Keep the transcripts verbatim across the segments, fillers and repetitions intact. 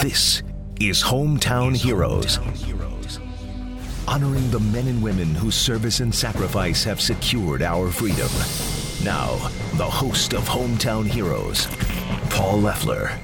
This is Hometown Heroes, honoring the men and women whose service and sacrifice have secured our freedom. Now, the host of Hometown Heroes, Paul Leffler.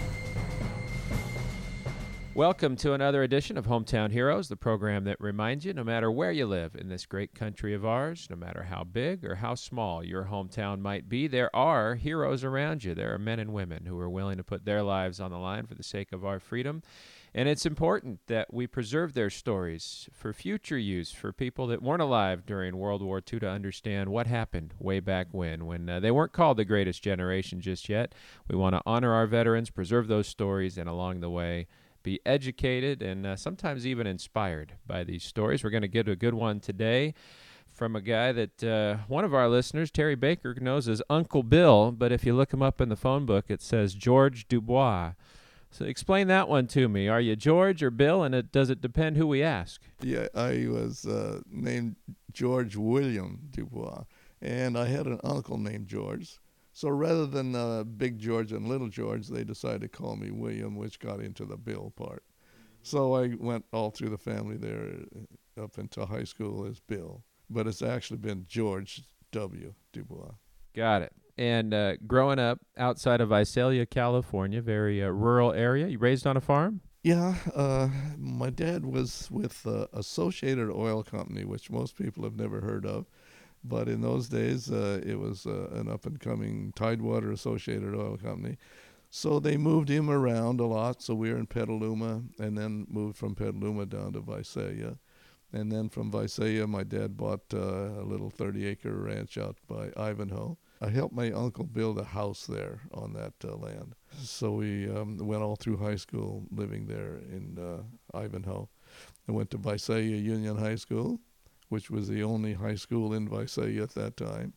Welcome to another edition of Hometown Heroes, the program that reminds you no matter where you live in this great country of ours, no matter how big or how small your hometown might be, there are heroes around you. There are men and women who are willing to put their lives on the line for the sake of our freedom. And it's important that we preserve their stories for future use, for people that weren't alive during World War Two to understand what happened way back when, when uh, they weren't called the greatest generation just yet. We want to honor our veterans, preserve those stories, and along the way, be educated and uh, sometimes even inspired by these stories. We're going to get a good one today from a guy that uh, one of our listeners, Terry Baker, knows as Uncle Bill, but if you look him up in the phone book, it says George Dubois. So explain that one to me. Are you George or Bill, and it, does it depend who we ask? Yeah, I was uh, named George William Dubois, and I had an uncle named George. So rather than uh, Big George and Little George, they decided to call me William, which got into the Bill part. So I went all through the family there up until high school as Bill. But it's actually been George W. Dubois. Got it. And uh, growing up outside of Visalia, California, very uh, rural area, you raised on a farm? Yeah, uh, my dad was with uh, Associated Oil Company, which most people have never heard of. But in those days, uh, it was uh, an up-and-coming Tidewater Associated Oil Company. So they moved him around a lot. So we were in Petaluma and then moved from Petaluma down to Visalia. And then from Visalia, my dad bought uh, a little thirty-acre ranch out by Ivanhoe. I helped my uncle build a house there on that uh, land. So we um, went all through high school living there in uh, Ivanhoe. I went to Visalia Union High School, which was the only high school in Visalia at that time.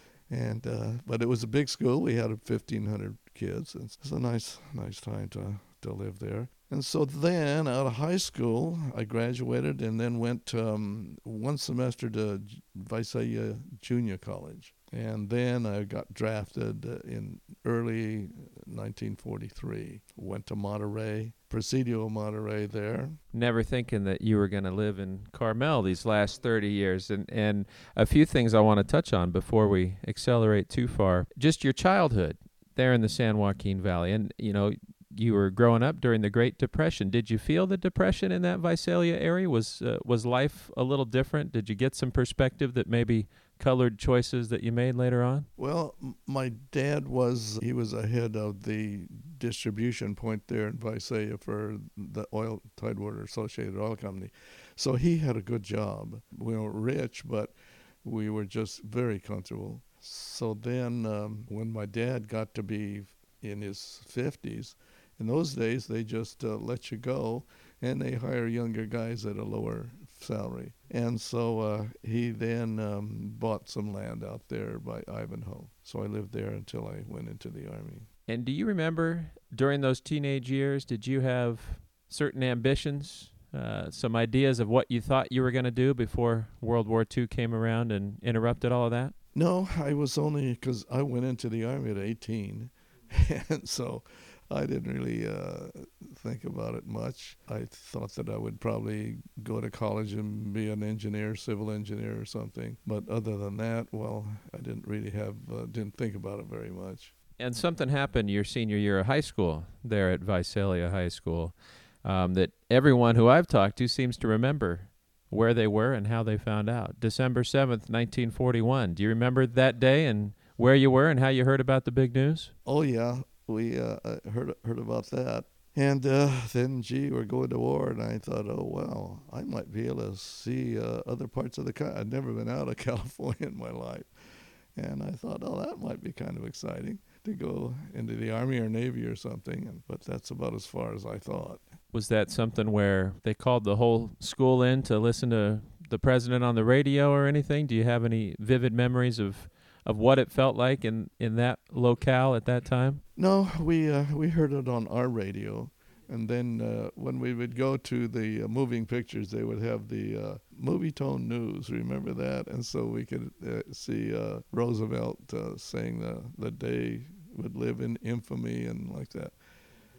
And uh, but it was a big school. We had fifteen hundred kids. And it's a nice, nice time to, to live there. And so then out of high school, I graduated and then went um, one semester to Visalia Junior College. And then I got drafted in early nineteen forty-three. Went to Monterey, Presidio Monterey there. Never thinking that you were going to live in Carmel these last thirty years. And, and a few things I want to touch on before we accelerate too far. Just your childhood there in the San Joaquin Valley. And, you know, you were growing up during the Great Depression. Did you feel the Depression in that Visalia area? Was uh, was life a little different? Did you get some perspective that maybe colored choices that you made later on? Well, m- my dad was, he was ahead of the distribution point there in Visalia for the oil, Tidewater Associated Oil Company. So he had a good job. We weren't rich, but we were just very comfortable. So then um, when my dad got to be in his fifties, in those days, they just uh, let you go, and they hire younger guys at a lower salary. And so uh, he then um, bought some land out there by Ivanhoe. So I lived there until I went into the Army. And do you remember during those teenage years, did you have certain ambitions, uh, some ideas of what you thought you were going to do before World War Two came around and interrupted all of that? No, I was only, because I went into the Army at eighteen, and so I didn't really uh, think about it much. I thought that I would probably go to college and be an engineer, civil engineer or something. But other than that, well, I didn't really have, uh, didn't think about it very much. And something happened your senior year of high school there at Visalia High School um, that everyone who I've talked to seems to remember where they were and how they found out. December seventh, nineteen forty-one. Do you remember that day and where you were and how you heard about the big news? Oh, yeah. We uh, heard heard about that. And uh, then, gee, we're going to war, and I thought, oh, well, I might be able to see uh, other parts of the country. I'd never been out of California in my life. And I thought, oh, that might be kind of exciting to go into the Army or Navy or something. And, but that's about as far as I thought. Was that something where they called the whole school in to listen to the president on the radio or anything? Do you have any vivid memories of of what it felt like in, in that locale at that time? No, we uh, we heard it on our radio. And then uh, when we would go to the uh, moving pictures, they would have the uh, movie tone news. Remember that? And so we could uh, see uh, Roosevelt uh, saying the, the day would live in infamy and like that.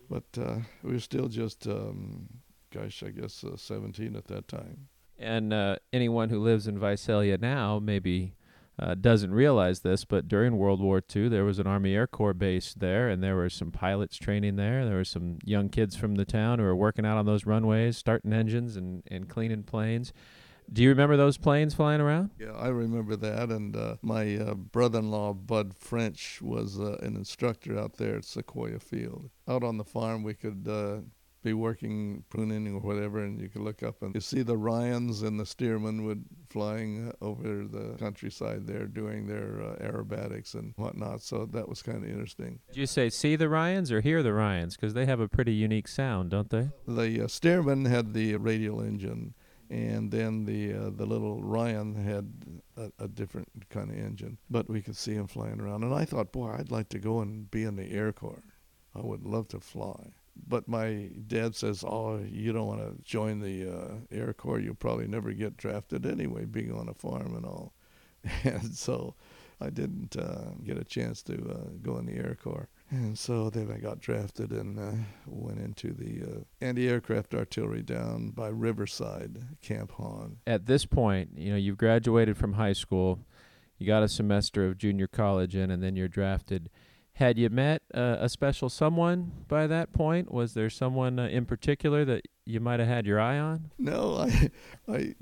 But uh, we were still just, um, gosh, I guess uh, seventeen at that time. And uh, anyone who lives in Visalia now maybe uh, doesn't realize this, but during World War Two, there was an Army Air Corps base there, and there were some pilots training there. There were some young kids from the town who were working out on those runways, starting engines and, and cleaning planes. Do you remember those planes flying around? Yeah, I remember that. And uh, my uh, brother-in-law, Bud French, was uh, an instructor out there at Sequoia Field. Out on the farm, we could uh, be working, pruning or whatever, and you could look up and you see the Ryans and the Stearman would flying over the countryside there doing their uh, aerobatics and whatnot. So that was kind of interesting. Did you say see the Ryans or hear the Ryans? Because they have a pretty unique sound, don't they? The uh, Stearman had the radial engine, and then the uh, the little Ryan had a, a different kind of engine. But we could see him flying around. And I thought, boy, I'd like to go and be in the Air Corps. I would love to fly. But my dad says, oh, you don't want to join the uh, Air Corps. You'll probably never get drafted anyway, being on a farm and all. And so I didn't uh, get a chance to uh, go in the Air Corps. And so then I got drafted and uh, went into the uh, anti-aircraft artillery down by Riverside, Camp Hahn. At this point, you know, you've graduated from high school, you got a semester of junior college in, and then you're drafted. Had you met uh, a special someone by that point? Was there someone uh, in particular that you might have had your eye on? No, I, I,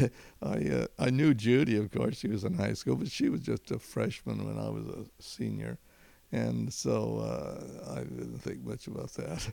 I, uh, I knew Judy. Of course, she was in high school, but she was just a freshman when I was a senior, and so uh, I didn't think much about that.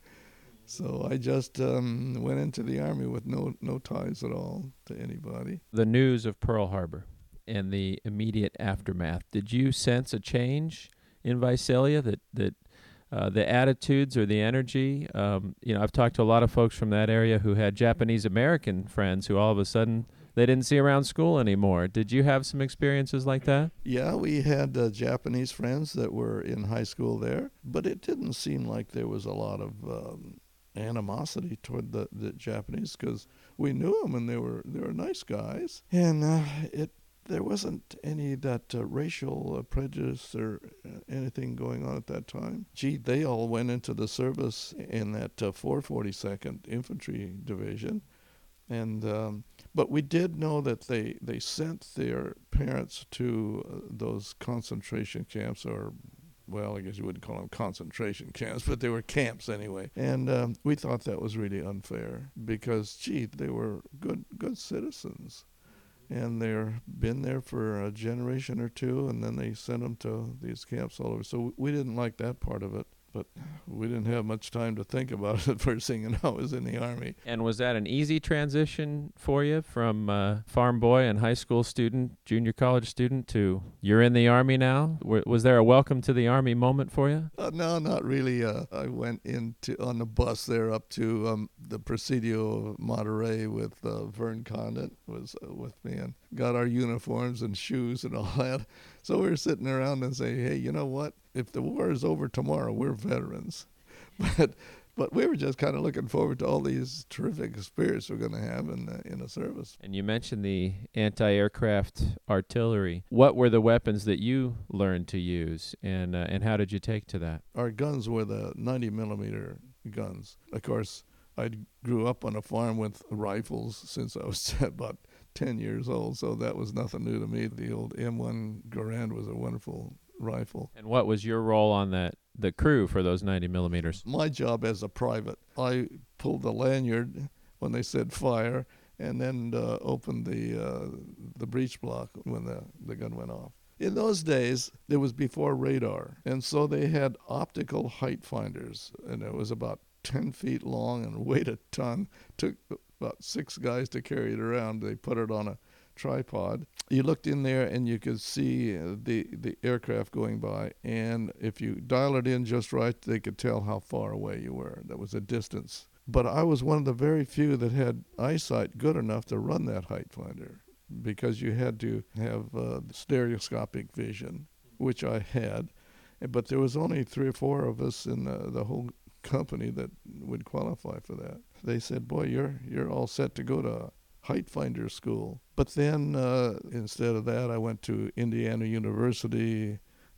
So I just um, went into the Army with no no ties at all to anybody. The news of Pearl Harbor and the immediate aftermath. Did you sense a change in Visalia, that that uh, the attitudes or the energy? Um, you know, I've talked to a lot of folks from that area who had Japanese American friends who all of a sudden they didn't see around school anymore. Did you have some experiences like that? Yeah, we had uh, Japanese friends that were in high school there, but it didn't seem like there was a lot of um, animosity toward the, the Japanese, because we knew them and they were they were nice guys, and uh, it. There wasn't any that uh, racial uh, prejudice or uh, anything going on at that time. Gee, they all went into the service in that uh, four forty-second Infantry Division. And um, but we did know that they, they sent their parents to uh, those concentration camps, or, well, I guess you wouldn't call them concentration camps, but they were camps anyway. And um, we thought that was really unfair because, gee, they were good good citizens. And they've been there for a generation or two, and then they sent them to these camps all over. So we didn't like that part of it, but we didn't have much time to think about it the first thing, and I was in the Army. And was that an easy transition for you from uh, farm boy and high school student, junior college student, to you're in the Army now? W- was there a welcome to the Army moment for you? Uh, no, not really. Uh, I went into on the bus there up to um, the Presidio of Monterey with uh, Vern Condit was uh, with me, and got our uniforms and shoes and all that. So we were sitting around and saying, hey, you know what? If the war is over tomorrow, we're veterans. But but we were just kind of looking forward to all these terrific experiences we're going to have in the, in the service. And you mentioned the anti-aircraft artillery. What were the weapons that you learned to use, and uh, and how did you take to that? Our guns were the ninety millimeter guns. Of course, I grew up on a farm with rifles since I was about ten years old, so that was nothing new to me. The old M one Garand was a wonderful rifle. And what was your role on that, the crew for those ninety millimeters? My job as a private, I pulled the lanyard when they said fire, and then uh, opened the uh, the breech block when the, the gun went off. In those days, it was before radar, and so they had optical height finders, and it was about ten feet long and weighed a ton. Took about six guys to carry it around. They put it on a tripod. You looked in there and you could see uh, the the aircraft going by, and if you dial it in just right, they could tell how far away you were. That was a distance. But I was one of the very few that had eyesight good enough to run that height finder, because you had to have uh, stereoscopic vision, which I had. But there was only three or four of us in the, the whole company that would qualify for that. They said, boy, you're you're all set to go to height finder school. But then uh, instead of that, I went to Indiana University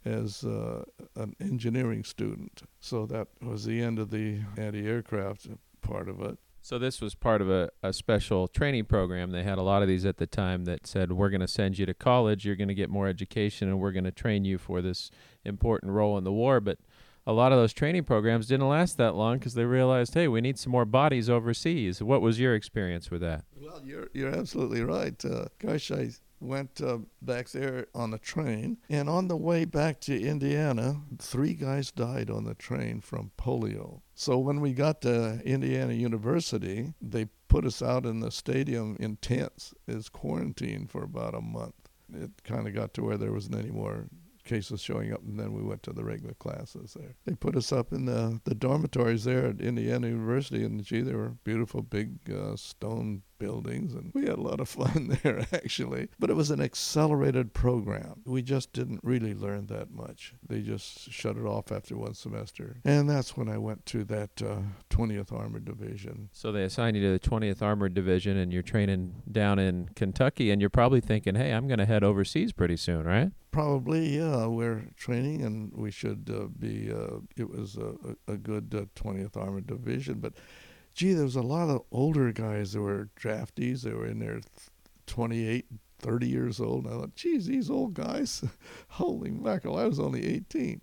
as uh, an engineering student. So that was the end of the anti-aircraft part of it. So this was part of a, a special training program. They had a lot of these at the time that said, we're going to send you to college, you're going to get more education, and we're going to train you for this important role in the war. But a lot of those training programs didn't last that long because they realized, hey, we need some more bodies overseas. What was your experience with that? Well, you're you're absolutely right. Uh, gosh, I went uh, back there on the train, and on the way back to Indiana, three guys died on the train from polio. So when we got to Indiana University, they put us out in the stadium in tents as quarantine for about a month. It kind of got to where there wasn't any more cases showing up, and then we went to the regular classes there. They put us up in the, the dormitories there at Indiana University, and gee, they were beautiful big uh, stone buildings, and we had a lot of fun there, actually. But it was an accelerated program. We just didn't really learn that much. They just shut it off after one semester. And that's when I went to that uh, twentieth Armored Division. So they assigned you to the twentieth Armored Division, and you're training down in Kentucky, and you're probably thinking, hey, I'm going to head overseas pretty soon, right? Probably, yeah. We're training, and we should uh, be, uh, it was a, a good uh, twentieth Armored Division, but gee, there was a lot of older guys that were draftees. They were in their twenty-eight, thirty years old. And I thought, geez, these old guys, holy mackerel, I was only eighteen.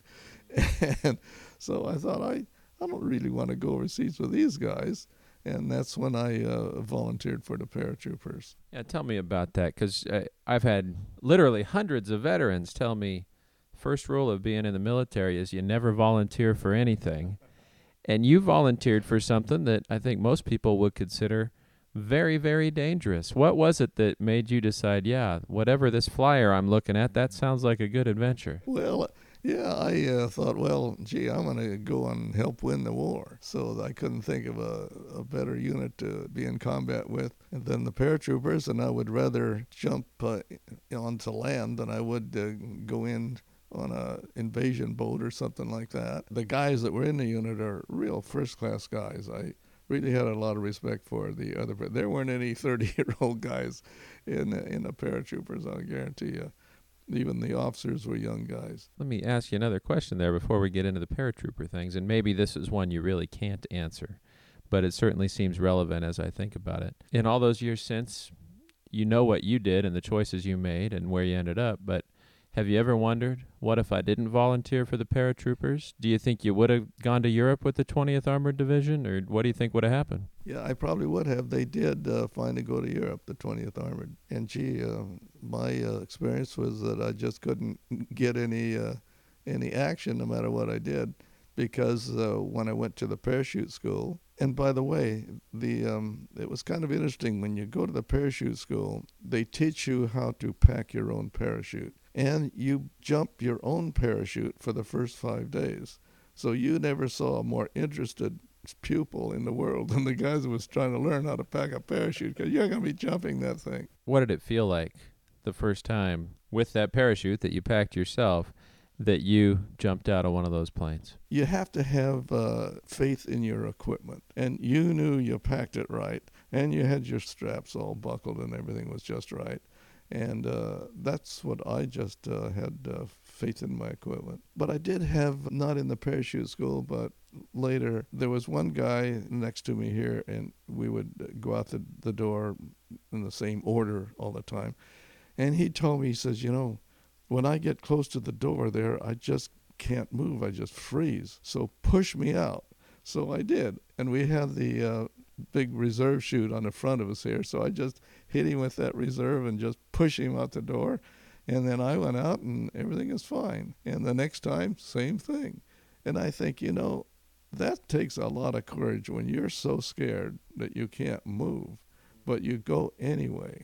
And so I thought, I, I don't really want to go overseas with these guys. And that's when I uh, volunteered for the paratroopers. Yeah, tell me about that, because uh, I've had literally hundreds of veterans tell me first rule of being in the military is you never volunteer for anything. And you volunteered for something that I think most people would consider very, very dangerous. What was it that made you decide, yeah, whatever this flyer I'm looking at, that sounds like a good adventure? Well, yeah, I uh, thought, well, gee, I'm going to go and help win the war. So I couldn't think of a, a better unit to be in combat with than the paratroopers, and I would rather jump uh, onto land than I would uh, go in on a invasion boat or something like that. The guys that were in the unit are real first-class guys. I really had a lot of respect for the other. There weren't any thirty-year-old guys in in the paratroopers, I'll guarantee you. Even the officers were young guys. Let me ask you another question there before we get into the paratrooper things, and maybe this is one you really can't answer, but it certainly seems relevant as I think about it. In all those years since, you know what you did and the choices you made and where you ended up, but have you ever wondered, what if I didn't volunteer for the paratroopers? Do you think you would have gone to Europe with the twentieth Armored Division, or what do you think would have happened? Yeah, I probably would have. They did uh, finally go to Europe, the twentieth Armored. And gee, uh, my uh, experience was that I just couldn't get any uh, any action no matter what I did, because uh, when I went to the parachute school, and by the way, the um, it was kind of interesting. When you go to the parachute school, they teach you how to pack your own parachute. And you jump your own parachute for the first five days. So you never saw a more interested pupil in the world than the guys who was trying to learn how to pack a parachute, because you're going to be jumping that thing. What did it feel like the first time with that parachute that you packed yourself that you jumped out of one of those planes? You have to have uh, faith in your equipment. And you knew you packed it right, and you had your straps all buckled and everything was just right. And uh, that's what I just uh, had uh, faith in my equipment. But I did have, not in the parachute school, but later, there was one guy next to me here, and we would go out the, the door in the same order all the time. And he told me, he says, you know, when I get close to the door there, I just can't move. I just freeze. So push me out. So I did. And we had the uh, big reserve chute on the front of us here. So I just hit him with that reserve and just push him out the door. And then I went out and everything is fine. And the next time, same thing. And I think, you know, that takes a lot of courage when you're so scared that you can't move, but you go anyway.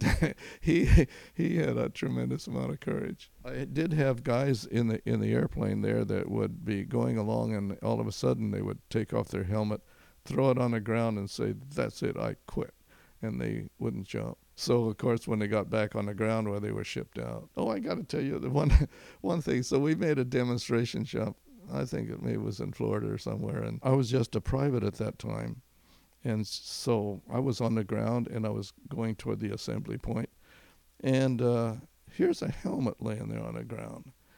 he he had a tremendous amount of courage. I did have guys in the in the airplane there that would be going along, and all of a sudden they would take off their helmet, throw it on the ground, and say, "That's it, I quit," and they wouldn't jump. So of course, when they got back on the ground, where they were shipped out. Oh, I got to tell you the one one thing. So we made a demonstration jump. I think it maybe was in Florida or somewhere, and I was just a private at that time. And so I was on the ground, and I was going toward the assembly point. And uh, here's a helmet laying there on the ground.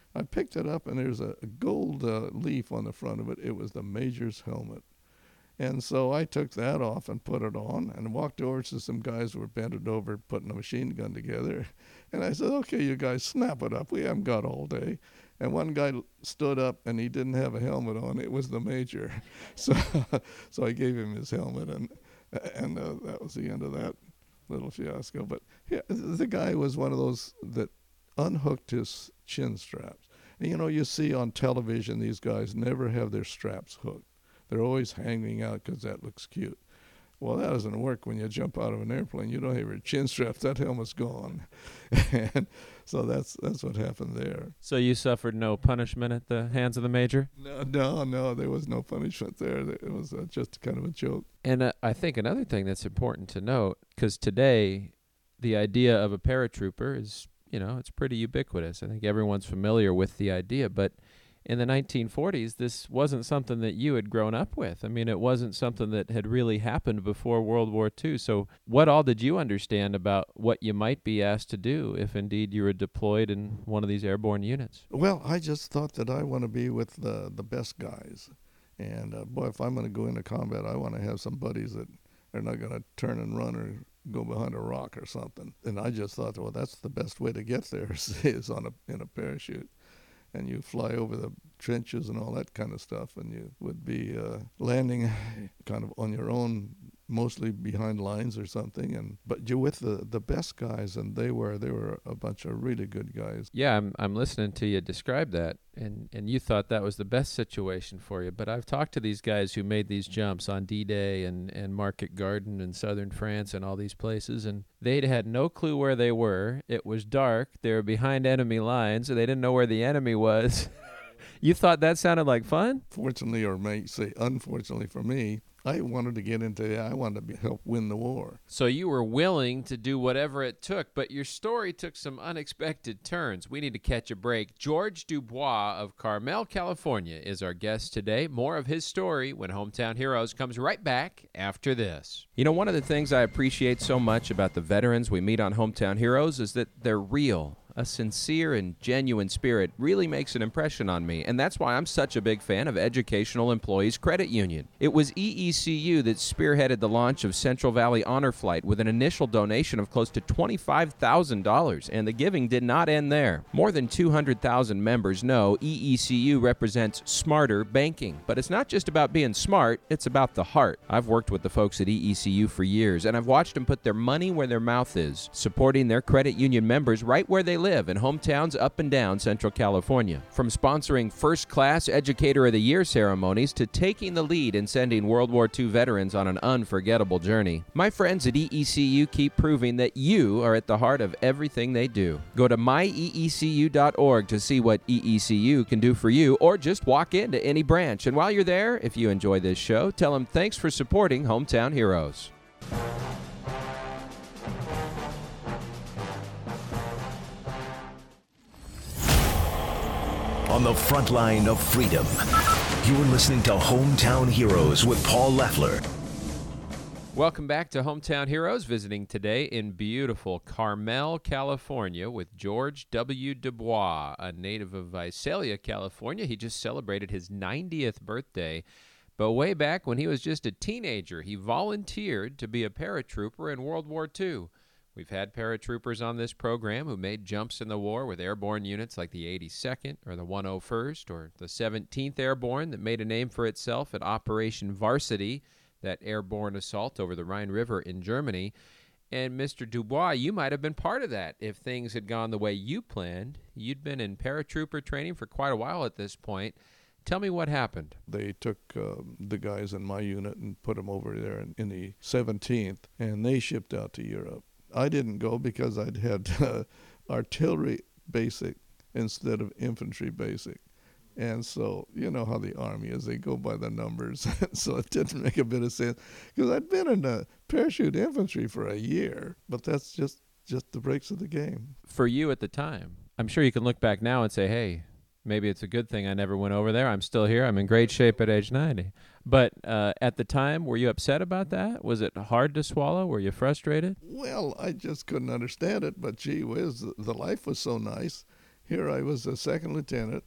I picked it up, and there's a gold uh, leaf on the front of it. It was the major's helmet. And so I took that off and put it on and walked over to some guys who were bent over putting a machine gun together. And I said, okay, you guys, snap it up. We haven't got all day. And one guy stood up, and he didn't have a helmet on. It was the major. So so I gave him his helmet, and and uh, that was the end of that little fiasco. But yeah, the guy was one of those that unhooked his chin straps. And, you know, you see on television these guys never have their straps hooked. They're always hanging out because that looks cute. Well, that doesn't work when you jump out of an airplane. You don't have your chin straps. That helmet's gone. And so that's that's what happened there. So you suffered no punishment at the hands of the major? No, no, no. There was no punishment there. It was uh, just kind of a joke. And uh, I think another thing that's important to note, because today the idea of a paratrooper is, you know, it's pretty ubiquitous. I think everyone's familiar with the idea, but in the nineteen forties, this wasn't something that you had grown up with. I mean, it wasn't something that had really happened before World War Two. So what all did you understand about what you might be asked to do if indeed you were deployed in one of these airborne units? Well, I just thought that I want to be with the, the best guys. And, uh, boy, if I'm going to go into combat, I want to have some buddies that are not going to turn and run or go behind a rock or something. And I just thought, well, that's the best way to get there is on a in a parachute. And you fly over the trenches and all that kind of stuff, and you would be uh, landing kind of on your own, mostly behind lines or something. And but you're with the, the best guys, and they were they were a bunch of really good guys. Yeah, I'm I'm listening to you describe that, and, and you thought that was the best situation for you. But I've talked to these guys who made these jumps on D-Day and, and Market Garden and southern France and all these places, and they'd had no clue where they were. It was dark. They were behind enemy lines, so they didn't know where the enemy was. You thought that sounded like fun? Fortunately, or may say unfortunately for me, I wanted to get into it. I wanted to be, help win the war. So you were willing to do whatever it took, but your story took some unexpected turns. We need to catch a break. George Dubois of Carmel, California is our guest today. More of his story when Hometown Heroes comes right back after this. You know, one of the things I appreciate so much about the veterans we meet on Hometown Heroes is that they're real. A sincere and genuine spirit really makes an impression on me, and that's why I'm such a big fan of Educational Employees Credit Union. It was E E C U that spearheaded the launch of Central Valley Honor Flight with an initial donation of close to twenty-five thousand dollars, and the giving did not end there. More than two hundred thousand members know E E C U represents smarter banking, but it's not just about being smart, it's about the heart. I've worked with the folks at E E C U for years, and I've watched them put their money where their mouth is, supporting their credit union members right where they live in hometowns up and down Central California. From sponsoring first-class Educator of the Year ceremonies to taking the lead in sending World War Two veterans on an unforgettable journey, my friends at E E C U keep proving that you are at the heart of everything they do. Go to my e e c u dot org to see what E E C U can do for you, or just walk into any branch. And while you're there, if you enjoy this show, tell them thanks for supporting Hometown Heroes. On the front line of freedom, you're listening to Hometown Heroes with Paul Leffler. Welcome back to Hometown Heroes, visiting today in beautiful Carmel, California with George W. Dubois, a native of Visalia, California. He just celebrated his ninetieth birthday, but way back when he was just a teenager, he volunteered to be a paratrooper in World War Two. We've had paratroopers on this program who made jumps in the war with airborne units like the eighty-second or the one oh first or the seventeenth Airborne that made a name for itself at Operation Varsity, that airborne assault over the Rhine River in Germany. And Mister Dubois, you might have been part of that if things had gone the way you planned. You'd been in paratrooper training for quite a while at this point. Tell me what happened. They took uh, the guys in my unit and put them over there in, in the seventeenth, and they shipped out to Europe. I didn't go because I'd had uh, artillery basic instead of infantry basic. And so, you know how the Army is. They go by the numbers. So it didn't make a bit of sense. Because I'd been in the parachute infantry for a year. But that's just, just the breaks of the game. For you at the time, I'm sure you can look back now and say, hey, maybe it's a good thing I never went over there. I'm still here. I'm in great shape at age ninety. But uh, at the time, were you upset about that? Was it hard to swallow? Were you frustrated? Well, I just couldn't understand it. But gee whiz, the life was so nice. here I was a second lieutenant,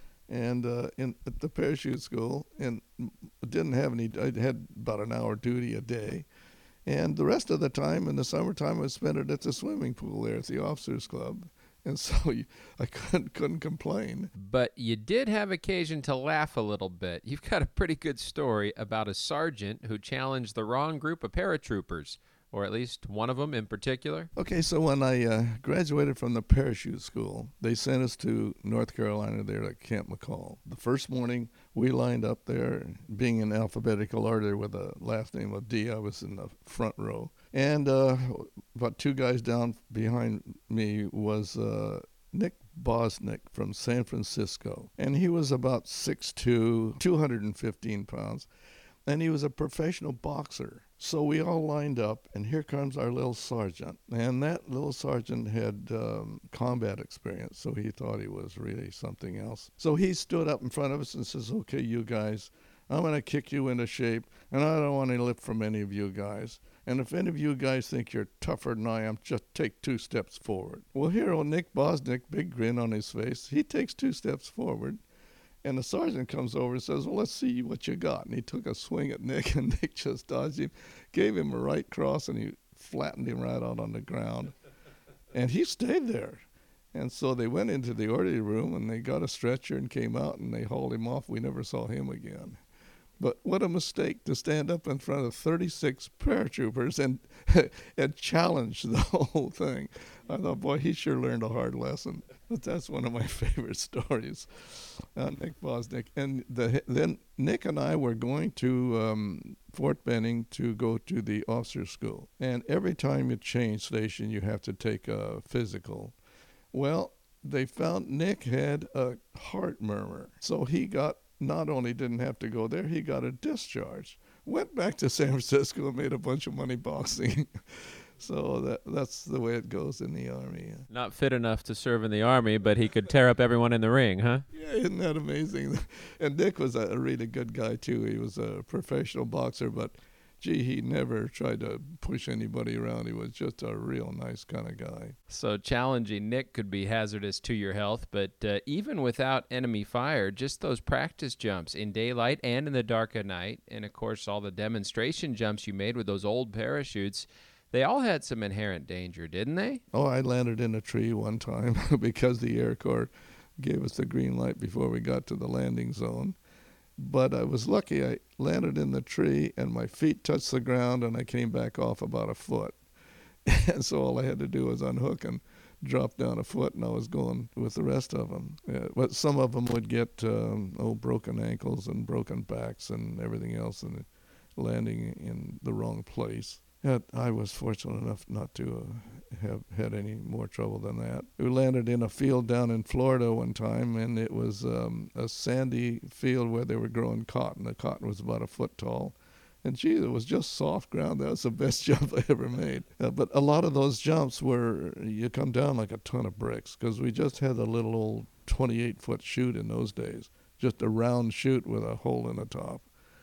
and uh, in at the parachute school, and didn't have any. I had about an hour duty a day, and the rest of the time in the summertime I spent it at the swimming pool there at the officers' club, and so you, I couldn't couldn't complain. But you did have occasion to laugh a little bit. You've got a pretty good story about a sergeant who challenged the wrong group of paratroopers, or at least one of them in particular. Okay, so when I uh, graduated from the parachute school, they sent us to North Carolina there at Camp McCall. The first morning, we lined up there, being in alphabetical order with a last name of D. I was in the front row. And uh, about two guys down behind me was uh, Nick Bosnick from San Francisco. And he was about six foot two, two hundred fifteen pounds. And he was a professional boxer. So we all lined up, and here comes our little sergeant. And that little sergeant had um, combat experience, so he thought he was really something else. So he stood up in front of us and says, okay, you guys, I'm going to kick you into shape, and I don't want any lip from any of you guys. And if any of you guys think you're tougher than I am, just take two steps forward. Well, here old Nick Bosnick, big grin on his face, he takes two steps forward. And the sergeant comes over and says, well, let's see what you got. And he took a swing at Nick, and Nick just dodged him, gave him a right cross, and he flattened him right out on the ground. And he stayed there. And so they went into the orderly room, and they got a stretcher and came out, and they hauled him off. We never saw him again. But what a mistake to stand up in front of thirty-six paratroopers and and challenge the whole thing. I thought, boy, he sure learned a hard lesson. But that's one of my favorite stories, uh, Nick Bosnick. And the, then Nick and I were going to um, Fort Benning to go to the officer's school. And every time you change station, you have to take a physical. Well, they found Nick had a heart murmur, so he got not only didn't have to go there, he got a discharge. Went back to San Francisco and made a bunch of money boxing. So that that's the way it goes in the Army. Not fit enough to serve in the Army, but he could tear up everyone in the ring, huh? Yeah, isn't that amazing? And Nick was a really good guy, too. He was a professional boxer, but, gee, he never tried to push anybody around. He was just a real nice kind of guy. So challenging Nick could be hazardous to your health, but uh, even without enemy fire, just those practice jumps in daylight and in the dark of night, and, of course, all the demonstration jumps you made with those old parachutes, they all had some inherent danger, didn't they? Oh, I landed in a tree one time because the Air Corps gave us the green light before we got to the landing zone. But I was lucky. I landed in the tree, and my feet touched the ground, and I came back off about a foot. And so all I had to do was unhook and drop down a foot, and I was going with the rest of them. Yeah, but some of them would get um, oh, broken ankles and broken backs and everything else, and landing in the wrong place. Yet I was fortunate enough not to uh, have had any more trouble than that. We landed in a field down in Florida one time, and it was um, a sandy field where they were growing cotton. The cotton was about a foot tall. And, gee, it was just soft ground. That was the best jump I ever made. Uh, but a lot of those jumps were, you come down like a ton of bricks, because we just had a little old twenty-eight foot chute in those days, just a round chute with a hole in the top.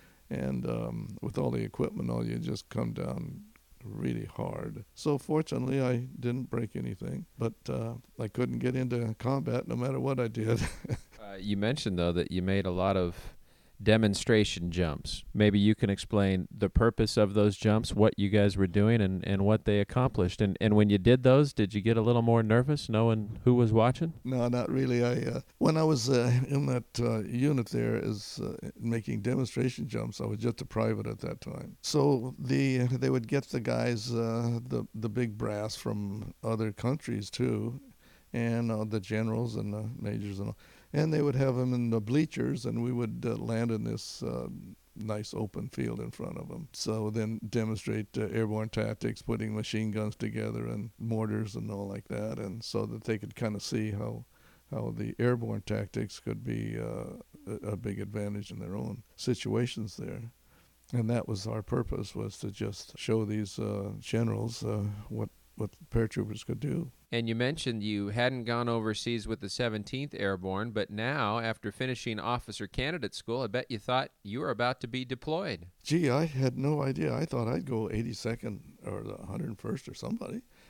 And um, with all the equipment, all you just come down really hard. So fortunately, I didn't break anything, but uh, I couldn't get into combat no matter what I did. uh, you mentioned, though, that you made a lot of demonstration jumps. Maybe you can explain the purpose of those jumps, what you guys were doing, and, and what they accomplished. And and when you did those, did you get a little more nervous knowing who was watching? No, not really. I uh, when I was uh, in that uh, unit there as uh, making demonstration jumps, I was just a private at that time. So the they would get the guys, uh, the the big brass from other countries too, and uh, the generals and the majors and all. And they would have them in the bleachers, and we would uh, land in this uh, nice open field in front of them. So then demonstrate uh, airborne tactics, putting machine guns together and mortars and all like that, and so that they could kind of see how how the airborne tactics could be uh, a, a big advantage in their own situations there. And that was our purpose, was to just show these uh, generals uh, what what paratroopers could do. And you mentioned you hadn't gone overseas with the seventeenth Airborne, but now, after finishing officer candidate school, I bet you thought you were about to be deployed. Gee, I had no idea. I thought I'd go eighty-second or the one hundred first or somebody.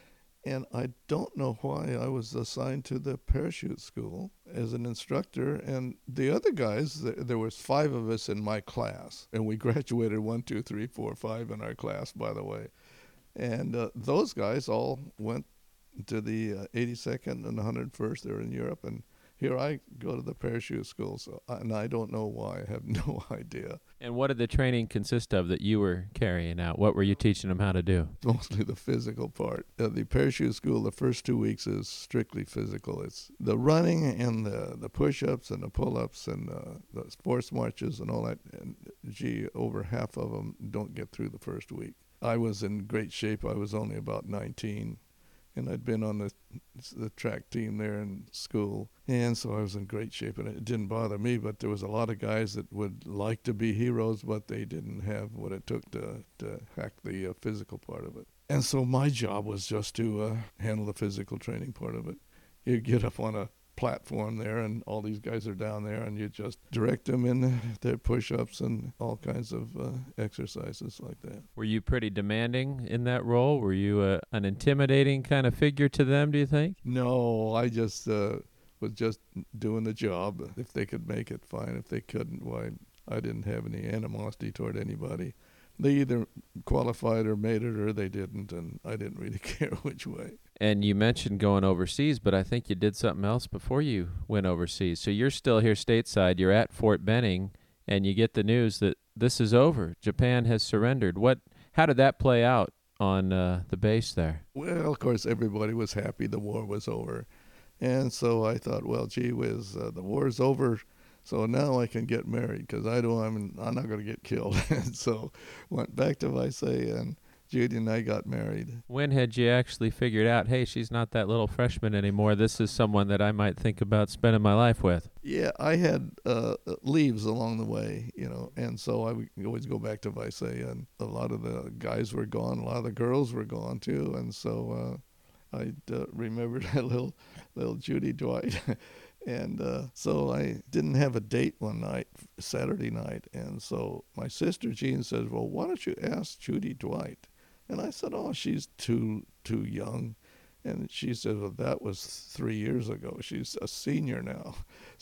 And I don't know why I was assigned to the parachute school as an instructor. And the other guys, th- there was five of us in my class. And we graduated one, two, three, four, five in our class, by the way. And uh, those guys all went to the uh, eighty-second and one hundred first. They were in Europe. And here I go to the parachute school. So, and I don't know why. I have no idea. And what did the training consist of that you were carrying out? What were you teaching them how to do? Mostly the physical part. Uh, the parachute school, the first two weeks is strictly physical. It's the running and the, the push-ups and the pull-ups and uh, the sports marches and all that. And gee, over half of them don't get through the first week. I was in great shape. I was only about nineteen. And I'd been on the the track team there in school, and so I was in great shape, and it didn't bother me, but there was a lot of guys that would like to be heroes, but they didn't have what it took to, to hack the uh, physical part of it. And so my job was just to uh, handle the physical training part of it. You get up on a platform there, and all these guys are down there, and you just direct them in their push-ups and all kinds of uh, exercises like that. Were you pretty demanding in that role? Were you uh, an intimidating kind of figure to them, do you think? No, I just uh, was just doing the job. If they could make it, fine. If they couldn't, why, I didn't have any animosity toward anybody. They either qualified or made it, or they didn't, and I didn't really care which way. And you mentioned going overseas, but I think you did something else before you went overseas. So you're still here stateside. You're at Fort Benning, and you get the news that this is over. Japan has surrendered. What? How did that play out on uh, the base there? Well, of course, everybody was happy the war was over. And so I thought, well, gee whiz, uh, the war's over, so now I can get married because I don't, I'm, I'm not going to get killed. And so went back to Visalia, and Judy and I got married. When had you actually figured out, hey, she's not that little freshman anymore. This is someone that I might think about spending my life with? Yeah, I had uh, leaves along the way, you know, and so I would always go back to Visalia, and a lot of the guys were gone, a lot of the girls were gone too, and so uh, I uh, remembered that little, little Judy Dwight. And uh, so I didn't have a date one night, Saturday night, and so my sister Jean says, well, why don't you ask Judy Dwight? And I said, oh, she's too too young. And she said, well, that was three years ago. She's a senior now.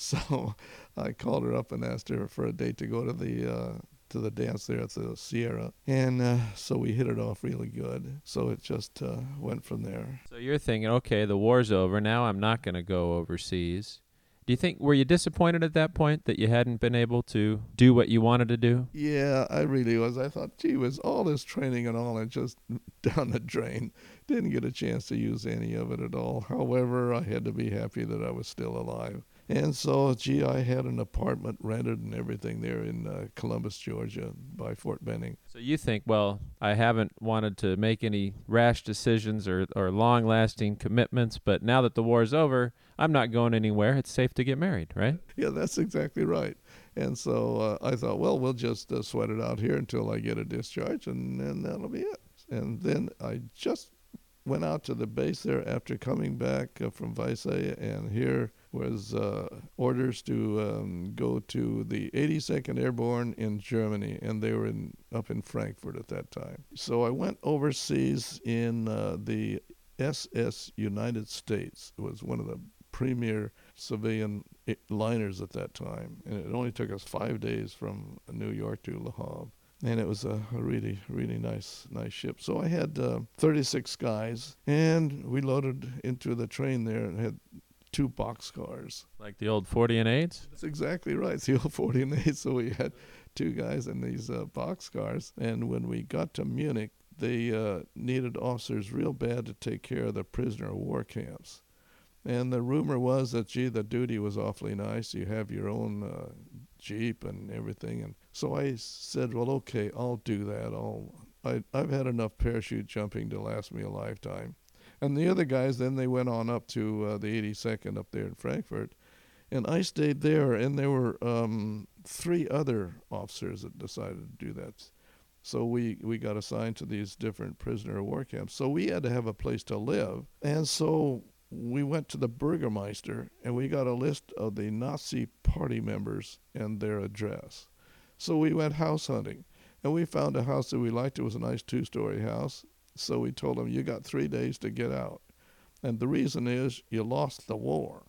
So I called her up and asked her for a date to go to the uh, to the dance there at the Sierra. And uh, so we hit it off really good. So it just uh, went from there. So you're thinking, okay, the war's over. Now I'm not going to go overseas. Do you think, were you disappointed at that point that you hadn't been able to do what you wanted to do? Yeah, I really was. I thought, gee whiz, all this training and all, and just down the drain. Didn't get a chance to use any of it at all. However, I had to be happy that I was still alive. And so, gee, I had an apartment rented and everything there in uh, Columbus, Georgia, by Fort Benning. So you think, well, I haven't wanted to make any rash decisions or, or long-lasting commitments, but now that the war's over, I'm not going anywhere. It's safe to get married, right? Yeah, that's exactly right. And so uh, I thought, well, we'll just uh, sweat it out here until I get a discharge, and then that'll be it. And then I just went out to the base there after coming back uh, from Visalia, and here was uh, orders to um, go to the eighty-second Airborne in Germany, and they were in, up in Frankfurt at that time. So I went overseas in uh, the S S United States. It was one of the premier civilian liners at that time, and it only took us five days from New York to Le Havre. And it was a, a really, really nice, nice ship. So I had uh, thirty-six guys, and we loaded into the train there and had two boxcars. Like the old forty and eights? That's exactly right. It's the old forty and eight. So we had two guys in these uh, boxcars. And when we got to Munich, they uh, needed officers real bad to take care of the prisoner of war camps. And the rumor was that, gee, the duty was awfully nice. You have your own uh, Jeep and everything. And so I said, well, okay, I'll do that. I'll, I, I've had enough parachute jumping to last me a lifetime. And the other guys, then they went on up to uh, the eighty-second up there in Frankfurt. And I stayed there, and there were um, three other officers that decided to do that. So we, we got assigned to these different prisoner of war camps. So we had to have a place to live. And so we went to the Burgermeister, and we got a list of the Nazi party members and their address. So we went house hunting, and we found a house that we liked. It was a nice two-story house. So we told them, you got three days to get out. And the reason is you lost the war.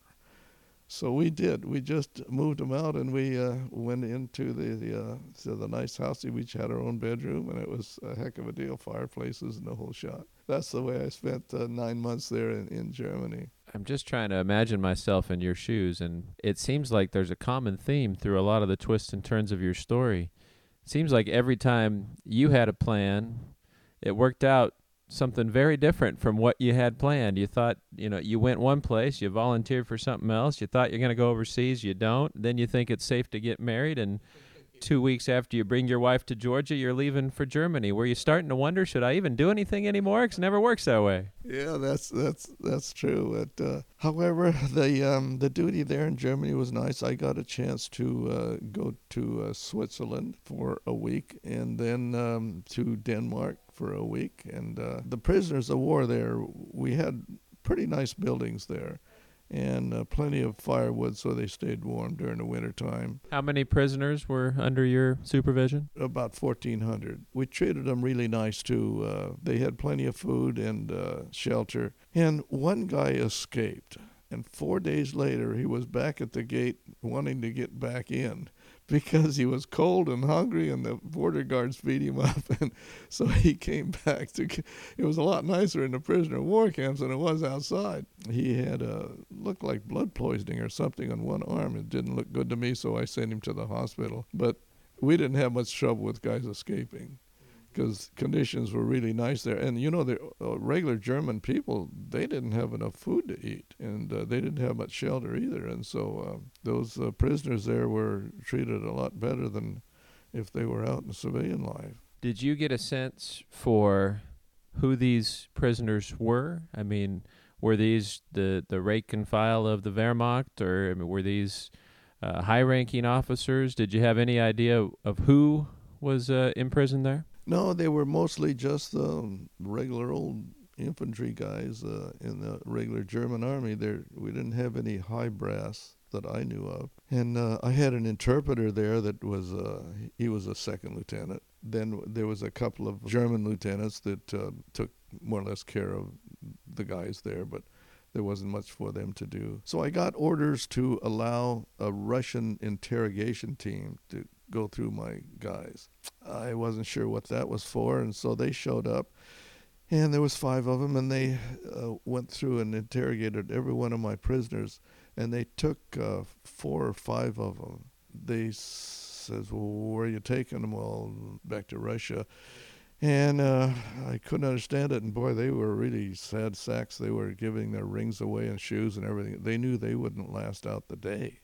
So we did. We just moved them out, and we uh, went into the the, uh, to the nice house. We each had our own bedroom, and it was a heck of a deal. Fireplaces and the whole shot. That's the way I spent uh, nine months there in, in Germany. I'm just trying to imagine myself in your shoes, and it seems like there's a common theme through a lot of the twists and turns of your story. It seems like every time you had a plan, it worked out something very different from what you had planned. You thought, you know, you went one place, you volunteered for something else, you thought you're going to go overseas, you don't. Then you think it's safe to get married, and two weeks after you bring your wife to Georgia, you're leaving for Germany. Were you starting to wonder, should I even do anything anymore? Because it never works that way. Yeah, that's that's that's true. But, uh, however, the um, the duty there in Germany was nice. I got a chance to uh, go to uh, Switzerland for a week, and then um, to Denmark for a week. And uh, the prisoners of war there, we had pretty nice buildings there, and uh, plenty of firewood, so they stayed warm during the winter time. How many prisoners were under your supervision? About fourteen hundred. We treated them really nice, too. Uh, they had plenty of food and uh, shelter. And one guy escaped, and four days later, he was back at the gate wanting to get back in because he was cold and hungry, and the border guards beat him up. And so he came back. to. It was a lot nicer in the prisoner of war camps than it was outside. He had a, looked like blood poisoning or something on one arm. It didn't look good to me, so I sent him to the hospital. But we didn't have much trouble with guys escaping because conditions were really nice there. And, you know, the uh, regular German people, they didn't have enough food to eat, and uh, they didn't have much shelter either. And so uh, those uh, prisoners there were treated a lot better than if they were out in civilian life. Did you get a sense for who these prisoners were? I mean, were these the, the rank and file of the Wehrmacht, or I mean, were these uh, high-ranking officers? Did you have any idea of who was uh, imprisoned there? No, they were mostly just um, regular old infantry guys uh, in the regular German army. There, we didn't have any high brass that I knew of. And uh, I had an interpreter there that was, uh, he was a second lieutenant. Then there was a couple of German lieutenants that uh, took more or less care of the guys there, but there wasn't much for them to do. So I got orders to allow a Russian interrogation team to go through my guys. I wasn't sure what that was for, and so they showed up, and there was five of them, and they uh, went through and interrogated every one of my prisoners, and they took uh, four or five of them. They says, well, where are you taking them? Well, back to Russia. And uh, I couldn't understand it, and boy, they were really sad sacks. They were giving their rings away and shoes and everything. They knew they wouldn't last out the day.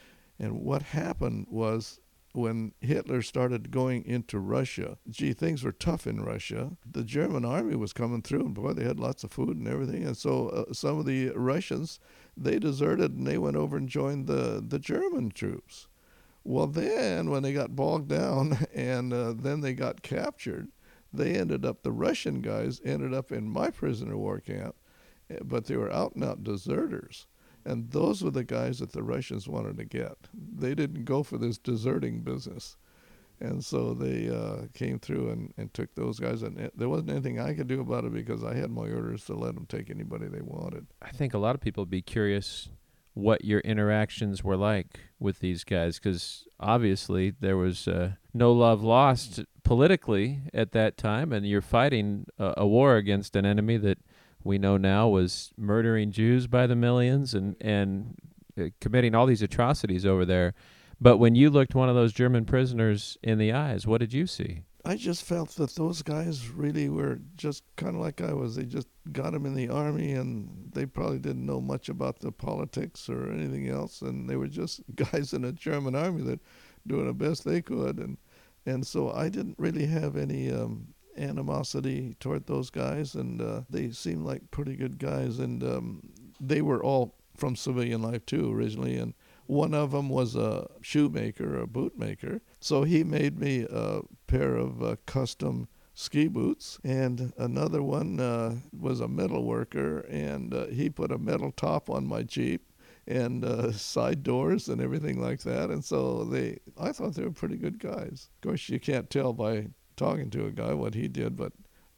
And what happened was, when Hitler started going into Russia, gee, things were tough in Russia. The German army was coming through, and boy, they had lots of food and everything. And so uh, some of the Russians, they deserted, and they went over and joined the, the German troops. Well, then, when they got bogged down and uh, then they got captured, they ended up, the Russian guys ended up in my prisoner of war camp, but they were out-and-out deserters. And those were the guys that the Russians wanted to get. They didn't go for this deserting business. And so they uh, came through and, and took those guys. And it, there wasn't anything I could do about it because I had my orders to let them take anybody they wanted. I think a lot of people would be curious what your interactions were like with these guys, because obviously there was uh, no love lost politically at that time, and you're fighting a, a war against an enemy that we know now was murdering Jews by the millions and, and uh, committing all these atrocities over there. But when you looked one of those German prisoners in the eyes, what did you see? I just felt that those guys really were just kind of like I was. They just got them in the army, and they probably didn't know much about the politics or anything else, and they were just guys in the German army that doing the best they could. And, and so I didn't really have any um, animosity toward those guys, and uh, they seemed like pretty good guys, and um, they were all from civilian life too originally, and one of them was a shoemaker, a bootmaker, so he made me a pair of uh, custom ski boots, and another one uh, was a metal worker, and uh, he put a metal top on my Jeep and uh, side doors and everything like that, and so they, I thought they were pretty good guys. Of course, you can't tell by talking to a guy what he did, but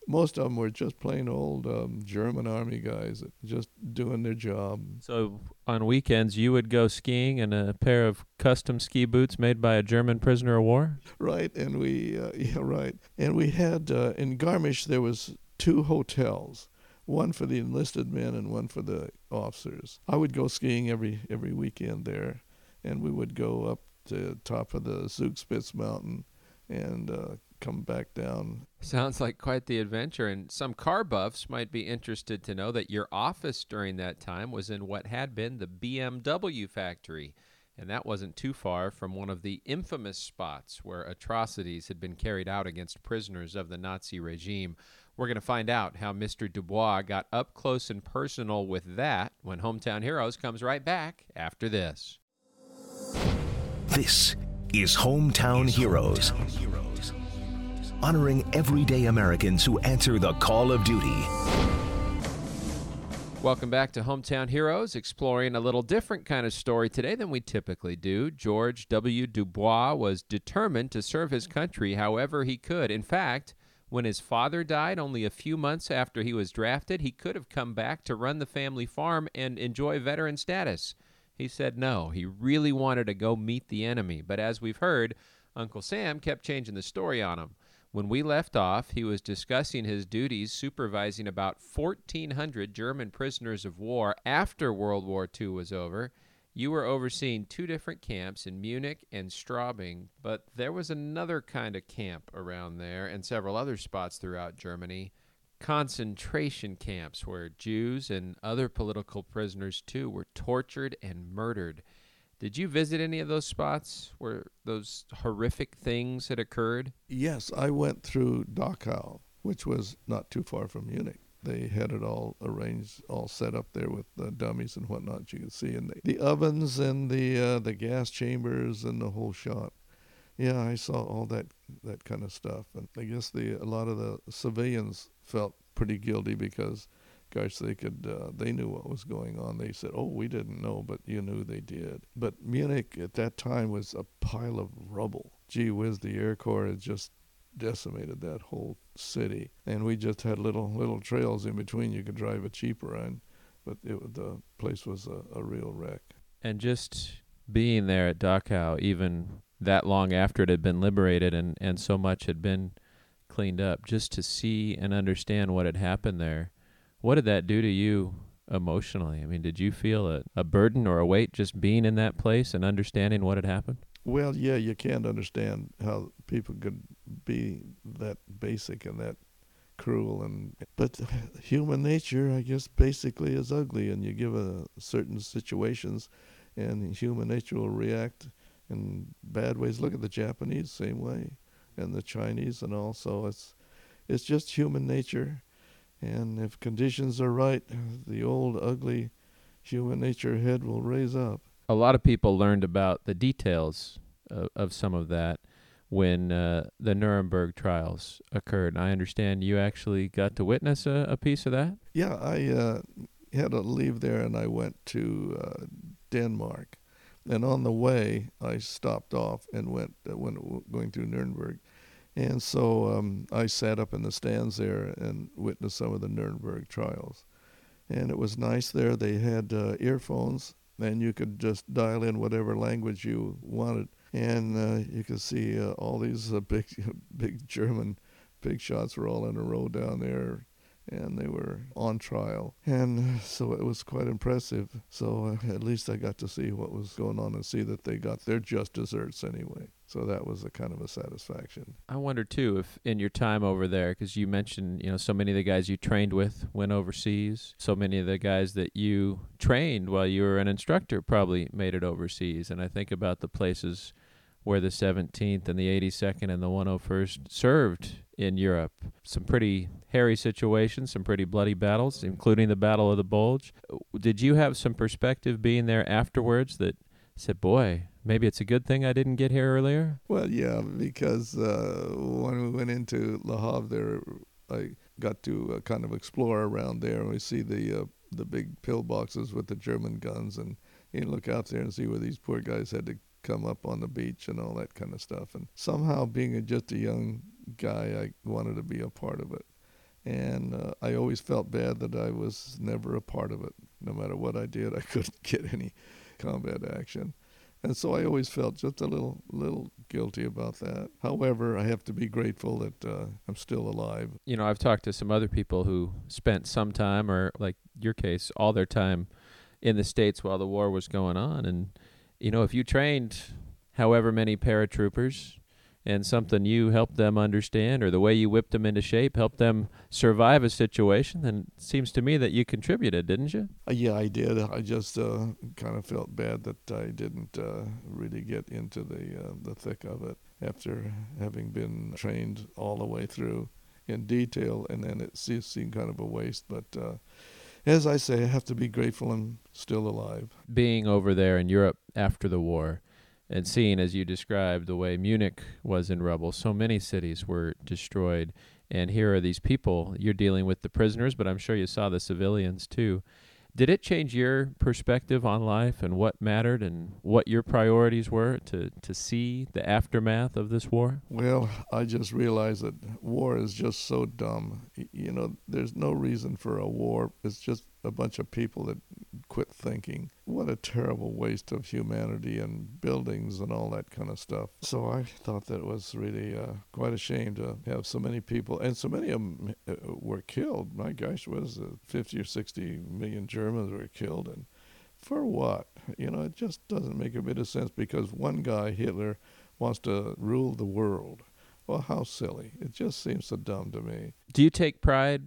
most of them were just plain old um, German army guys that just doing their job. So on weekends, you would go skiing in a pair of custom ski boots made by a German prisoner of war? Right, and we, uh, yeah, right. And we had, uh, in Garmisch, there was two hotels, one for the enlisted men and one for the officers. I would go skiing every every weekend there, and we would go up to the top of the Zugspitze mountain and uh, come back down. Sounds like quite the adventure, and some car buffs might be interested to know that your office during that time was in what had been the B M W factory, and that wasn't too far from one of the infamous spots where atrocities had been carried out against prisoners of the Nazi regime. We're going to find out how Mister Dubois got up close and personal with that when Hometown Heroes comes right back after this. This is Hometown Heroes, honoring everyday Americans who answer the call of duty. Welcome back to Hometown Heroes, exploring a little different kind of story today than we typically do. George W. Dubois was determined to serve his country however he could. In fact, when his father died only a few months after he was drafted, he could have come back to run the family farm and enjoy veteran status. He said no. He really wanted to go meet the enemy. But as we've heard, Uncle Sam kept changing the story on him. When we left off, he was discussing his duties supervising about fourteen hundred German prisoners of war after World War Two was over. You were overseeing two different camps in Munich and Straubing, but there was another kind of camp around there and several other spots throughout Germany. Concentration camps where Jews and other political prisoners, too, were tortured and murdered. Did you visit any of those spots where those horrific things had occurred? Yes, I went through Dachau, which was not too far from Munich. They had it all arranged, all set up there with the dummies and whatnot you could see, and the, the ovens and the uh, the gas chambers and the whole shop. Yeah, I saw all that that kind of stuff, and I guess the a lot of the civilians felt pretty guilty because, gosh, they could uh, they knew what was going on. They said, "Oh, we didn't know, but you knew they did." But Munich at that time was a pile of rubble. Gee whiz, the Air Corps had just decimated that whole city, and we just had little little trails in between you could drive a Jeep around, but it, the place was a, a real wreck. And just being there at Dachau, even that long after it had been liberated and, and so much had been cleaned up, just to see and understand what had happened there, what did that do to you emotionally? I mean, did you feel a, a burden or a weight just being in that place and understanding what had happened? Well, yeah, you can't understand how people could be that basic and that cruel, and but human nature, I guess, basically is ugly, and you give a certain situations, and human nature will react in bad ways. Look at the Japanese, same way, and the Chinese, and all. So it's it's just human nature, and if conditions are right, the old ugly human nature head will raise up. A lot of people learned about the details of, of some of that when uh, the Nuremberg trials occurred. I understand you actually got to witness a, a piece of that? Yeah, I uh, had to leave there, and I went to uh, Denmark. And on the way, I stopped off and went, uh, went going through Nuremberg. And so um, I sat up in the stands there and witnessed some of the Nuremberg trials. And it was nice there. They had uh, earphones, and you could just dial in whatever language you wanted. And uh, you could see uh, all these uh, big big German big shots were all in a row down there, and they were on trial. And so it was quite impressive. So uh, at least I got to see what was going on and see that they got their just desserts anyway. So that was a kind of a satisfaction. I wonder, too, if in your time over there, because you mentioned, you know, so many of the guys you trained with went overseas. So many of the guys that you trained while you were an instructor probably made it overseas. And I think about the places where the seventeenth and the eighty-second and the one oh first served in Europe. Some pretty hairy situations, some pretty bloody battles, including the Battle of the Bulge. Did you have some perspective being there afterwards that said, boy, maybe it's a good thing I didn't get here earlier? Well, yeah, because uh, when we went into Le Havre there, I got to uh, kind of explore around there, and we see the uh, the big pillboxes with the German guns, and you look out there and see where these poor guys had to come up on the beach and all that kind of stuff. And somehow, being a, just a young guy, I wanted to be a part of it. And uh, I always felt bad that I was never a part of it. No matter what I did, I couldn't get any combat action. And so I always felt just a little little guilty about that. However, I have to be grateful that uh, I'm still alive. You know, I've talked to some other people who spent some time, or like your case, all their time in the States while the war was going on. And, you know, if you trained however many paratroopers and something you helped them understand, or the way you whipped them into shape helped them survive a situation, then it seems to me that you contributed, didn't you? Uh, yeah, I did. I just uh, kind of felt bad that I didn't uh, really get into the uh, the thick of it after having been trained all the way through in detail, and then it seemed kind of a waste. But uh, as I say, I have to be grateful I'm still alive. Being over there in Europe after the war, and seeing, as you described, the way Munich was in rubble, so many cities were destroyed. And here are these people. You're dealing with the prisoners, but I'm sure you saw the civilians too. Did it change your perspective on life and what mattered and what your priorities were to, to see the aftermath of this war? Well, I just realized that war is just so dumb. You know, there's no reason for a war. It's just a bunch of people that quit thinking. What a terrible waste of humanity and buildings and all that kind of stuff. So I thought that it was really uh, quite a shame to have so many people, and so many of them uh, were killed. My gosh, was uh, fifty or sixty million Germans were killed, and for what? You know, it just doesn't make a bit of sense because one guy, Hitler, wants to rule the world. Well, how silly. It just seems so dumb to me. Do you take pride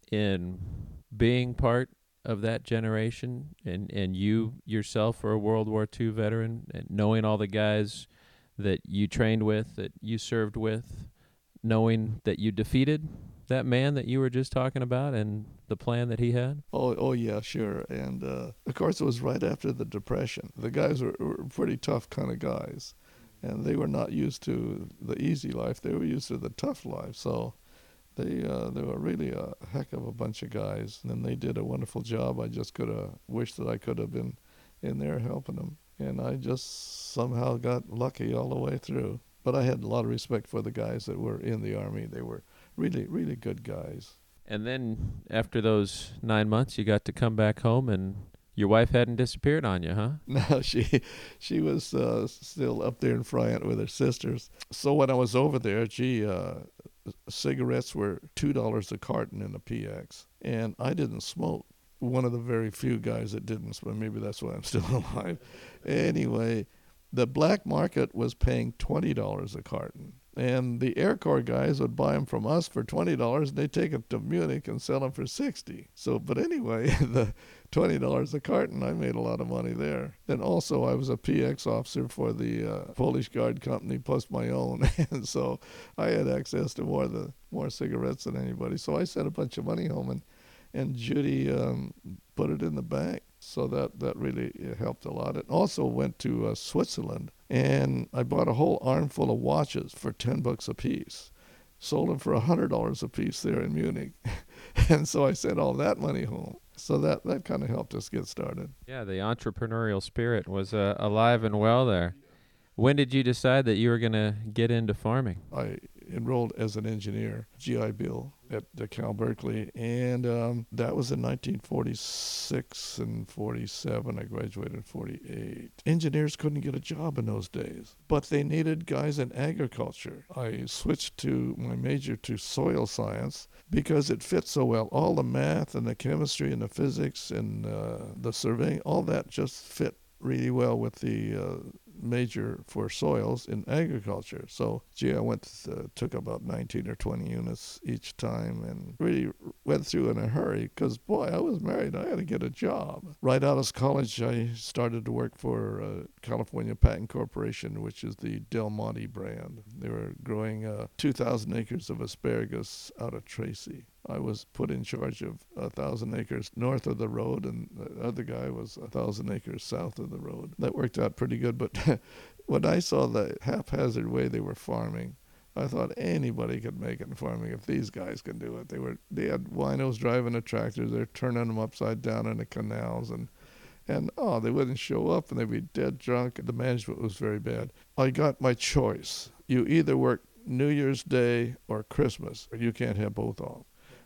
in being part of that generation, and, and you yourself are a World War Two veteran, and knowing all the guys that you trained with, that you served with, knowing that you defeated that man that you were just talking about and the plan that he had? Oh, oh yeah, sure. And uh, of course, it was right after the Depression. The guys were, were pretty tough kind of guys, and they were not used to the easy life. They were used to the tough life. So They uh, they were really a heck of a bunch of guys, and they did a wonderful job. I just could have wished that I could have been in there helping them, and I just somehow got lucky all the way through. But I had a lot of respect for the guys that were in the Army. They were really, really good guys. And then after those nine months, you got to come back home, and your wife hadn't disappeared on you, huh? No, she she was uh, still up there in Friant with her sisters. So when I was over there, gee, uh, cigarettes were two dollars a carton in the P X, and I didn't smoke. One of the very few guys that didn't smoke. Maybe that's why I'm still alive. Anyway, the black market was paying twenty dollars a carton, and the Air Corps guys would buy them from us for twenty dollars, and they'd take them to Munich and sell them for sixty. So, but anyway, the twenty dollars a carton, I made a lot of money there. Then also I was a P X officer for the uh, Polish Guard Company plus my own, and so I had access to more the more cigarettes than anybody. So I sent a bunch of money home, and, and Judy um, put it in the bank. So that, that really helped a lot. It also went to uh, Switzerland, and I bought a whole armful of watches for ten bucks a piece. Sold them for one hundred dollars a piece there in Munich. And so I sent all that money home. So that, that kind of helped us get started. Yeah, the entrepreneurial spirit was uh, alive and well there. When did you decide that you were going to get into farming? I enrolled as an engineer, G I Bill, at uh, Cal Berkeley, and um, that was in nineteen forty-six and forty-seven. I graduated in forty-eight. Engineers couldn't get a job in those days, but they needed guys in agriculture. I switched to my major to soil science because it fit so well. All the math and the chemistry and the physics and uh, the surveying, all that just fit really well with the uh, major for soils in agriculture. So, gee, I went, uh, took about nineteen or twenty units each time and really went through in a hurry because, boy, I was married. I had to get a job. Right out of college, I started to work for uh, California Patent Corporation, which is the Del Monte brand. They were growing uh, two thousand acres of asparagus out of Tracy. I was put in charge of a thousand acres north of the road, and the other guy was a thousand acres south of the road. That worked out pretty good, but when I saw the haphazard way they were farming, I thought anybody could make it in farming if these guys can do it. They were they had winos driving the tractors, they're turning them upside down in the canals, and and oh, they wouldn't show up, and they'd be dead drunk. The management was very bad. I got my choice. You either work New Year's Day or Christmas, or you can't have both off.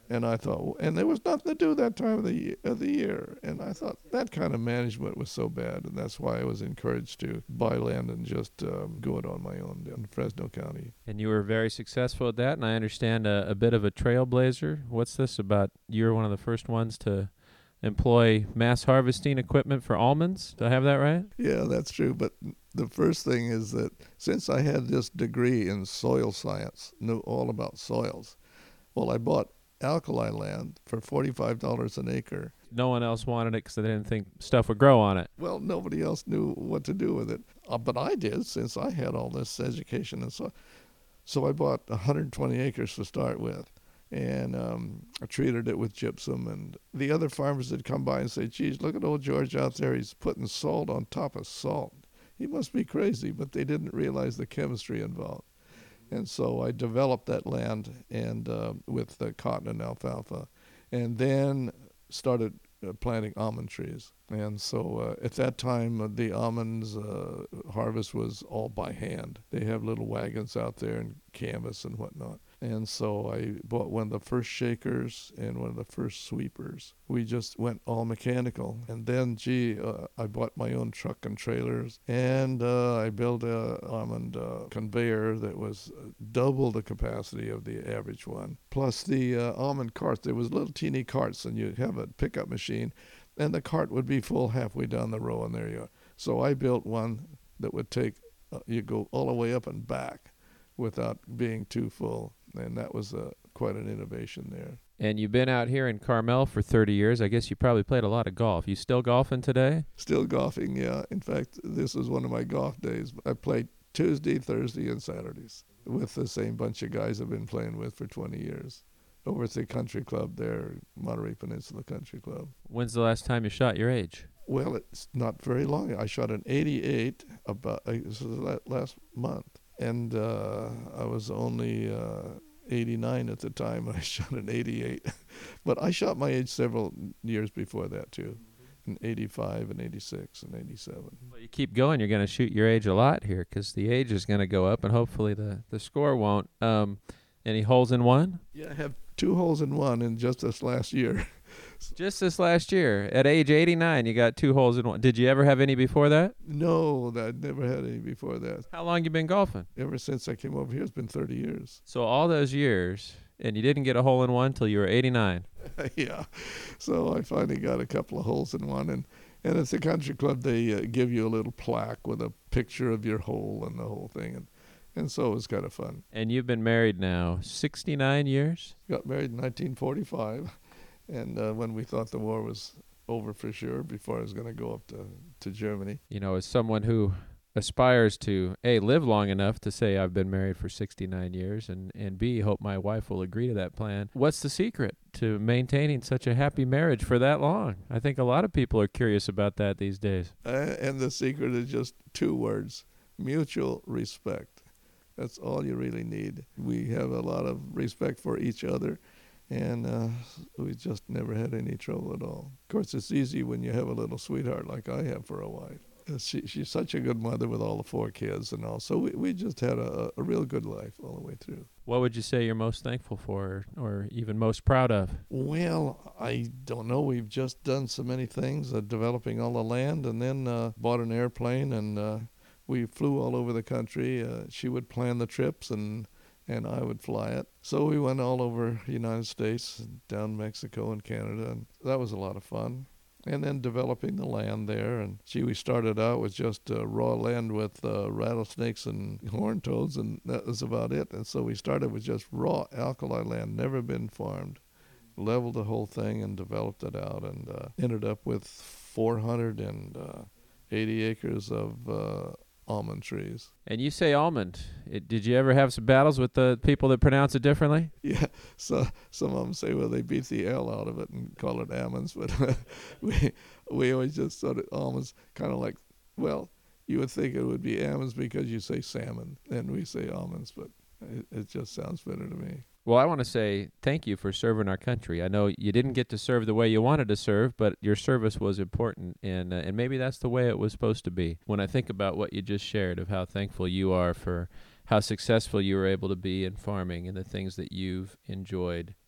And I thought, and there was nothing to do that time of the, ye- of the year. And I thought that kind of management was so bad. And that's why I was encouraged to buy land and just um, go it on my own in Fresno County. And you were very successful at that, and I understand a, a bit of a trailblazer. What's this about? You were one of the first ones to employ mass harvesting equipment for almonds. Do I have that right? Yeah, that's true. But the first thing is that since I had this degree in soil science, knew all about soils, well, I bought alkali land for forty-five dollars an acre. No one else wanted it because they didn't think stuff would grow on it. Well, nobody else knew what to do with it. Uh, but I did, since I had all this education. And so, so I bought one hundred twenty acres to start with. And um, I treated it with gypsum. And the other farmers would come by and say, geez, look at old George out there. He's putting salt on top of salt. He must be crazy. But they didn't realize the chemistry involved. And so I developed that land and uh, with the cotton and alfalfa, and then started uh, planting almond trees. And so uh, at that time, uh, the almonds uh, harvest was all by hand. They have little wagons out there and canvas and whatnot. And so I bought one of the first shakers and one of the first sweepers. We just went all mechanical. And then, gee, uh, I bought my own truck and trailers. And uh, I built a almond uh, conveyor that was double the capacity of the average one. Plus the uh, almond carts. There was little teeny carts, and you'd have a pickup machine, and the cart would be full halfway down the row, and there you are. So I built one that would take, uh, you go all the way up and back without being too full. And that was uh, quite an innovation there. And you've been out here in Carmel for thirty years. I guess you probably played a lot of golf. You still golfing today? Still golfing, yeah. In fact, this is one of my golf days. I played Tuesday, Thursday, and Saturdays with the same bunch of guys I've been playing with for twenty years over at the country club there, Monterey Peninsula Country Club. When's the last time you shot your age? Well, it's not very long. I shot an eighty-eight about uh, this was last month. And uh, I was only uh, eighty-nine at the time when I shot an eighty-eight. But I shot my age several years before that, too, in eighty-five and eighty-six and eighty-seven. Well, you keep going, you're going to shoot your age a lot here because the age is going to go up and hopefully the, the score won't. Um, any holes in one? Yeah, I have two holes in one in just this last year. Just this last year, at age eighty-nine, you got two holes in one. Did you ever have any before that? No, I'd never had any before that. How long you been golfing? Ever since I came over here, it's been thirty years. So all those years, and you didn't get a hole in one till you were eighty-nine. Yeah. So I finally got a couple of holes in one. And, and at the country club, they uh, give you a little plaque with a picture of your hole and the whole thing. And, and so it was kind of fun. And you've been married now sixty-nine years? Got married in nineteen forty-five. And uh, when we thought the war was over for sure, before I was going to go up to, to Germany. You know, as someone who aspires to, A, live long enough to say I've been married for sixty-nine years, and, and B, hope my wife will agree to that plan, what's the secret to maintaining such a happy marriage for that long? I think a lot of people are curious about that these days. Uh, and the secret is just two words: mutual respect. That's all you really need. We have a lot of respect for each other. And uh, we just never had any trouble at all. Of course, it's easy when you have a little sweetheart like I have for a wife. Uh, she, she's such a good mother with all the four kids and all. So we, we just had a, a real good life all the way through. What would you say you're most thankful for or even most proud of? Well, I don't know. We've just done so many things, uh, developing all the land, and then uh, bought an airplane, and uh, we flew all over the country. Uh, she would plan the trips, and and I would fly it. So we went all over the United States, down Mexico and Canada, and that was a lot of fun. And then developing the land there, and gee, we started out with just uh, raw land with uh, rattlesnakes and horned toads, and that was about it. And so we started with just raw alkali land, never been farmed, leveled the whole thing and developed it out, and uh, ended up with four hundred eighty acres of uh, almond trees. And you say almond. It, did you ever have some battles with the people that pronounce it differently? Yeah, so some of them say, well, they beat the L out of it and call it almonds, but we we always just thought it almonds, kind of like, well, you would think it would be almonds because you say salmon, and we say almonds, but it, it just sounds better to me. Well, I want to say thank you for serving our country. I know you didn't get to serve the way you wanted to serve, but your service was important, and uh, and maybe that's the way it was supposed to be. When I think about what you just shared of how thankful you are for how successful you were able to be in farming and the things that you've enjoyed